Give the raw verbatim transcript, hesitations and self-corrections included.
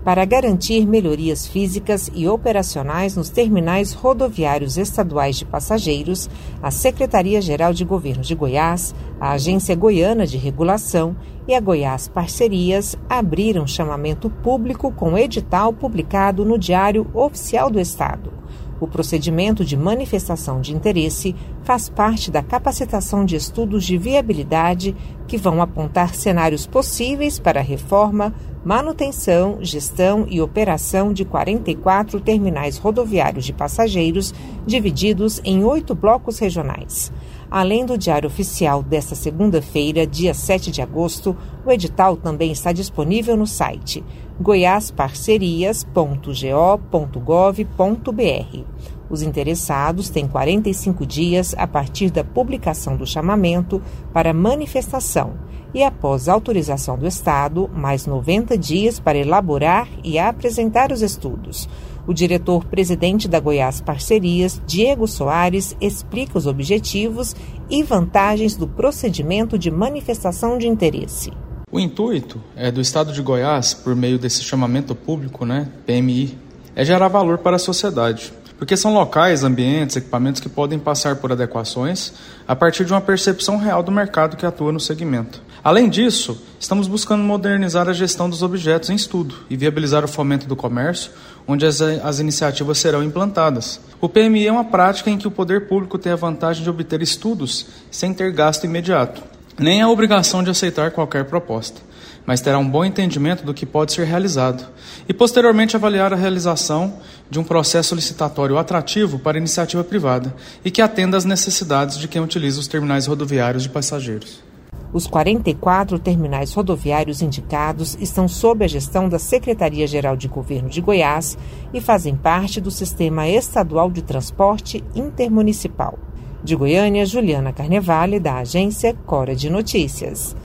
para garantir melhorias físicas e operacionais nos terminais rodoviários estaduais de passageiros, a Secretaria-Geral de Governo de Goiás, a Agência Goiana de Regulação e a Goiás Parcerias abriram chamamento público com edital publicado no Diário Oficial do Estado. O procedimento de manifestação de interesse faz parte da capacitação de estudos de viabilidade que vão apontar cenários possíveis para a reforma, manutenção, gestão e operação de quarenta e quatro terminais rodoviários de passageiros divididos em oito blocos regionais. Além do Diário Oficial desta segunda-feira, dia sete de agosto, o edital também está disponível no site goiás parcerias ponto go ponto gov ponto br. Os interessados têm quarenta e cinco dias a partir da publicação do chamamento para manifestação e, após autorização do Estado, mais noventa dias para elaborar e apresentar os estudos. O diretor-presidente da Goiás Parcerias, Diego Soares, explica os objetivos e vantagens do procedimento de manifestação de interesse. O intuito é do Estado de Goiás, por meio desse chamamento público, né, P M I, é gerar valor para a sociedade, porque são locais, ambientes, equipamentos que podem passar por adequações a partir de uma percepção real do mercado que atua no segmento. Além disso, estamos buscando modernizar a gestão dos objetos em estudo e viabilizar o fomento do comércio, onde as, as iniciativas serão implantadas. O P M I é uma prática em que o poder público tem a vantagem de obter estudos sem ter gasto imediato, nem a obrigação de aceitar qualquer proposta, mas terá um bom entendimento do que pode ser realizado e, posteriormente, avaliar a realização de um processo licitatório atrativo para a iniciativa privada e que atenda às necessidades de quem utiliza os terminais rodoviários de passageiros. Os quarenta e quatro terminais rodoviários indicados estão sob a gestão da Secretaria-Geral de Governo de Goiás e fazem parte do Sistema Estadual de Transporte Intermunicipal. De Goiânia, Juliana Carnevale, da agência Cora de Notícias.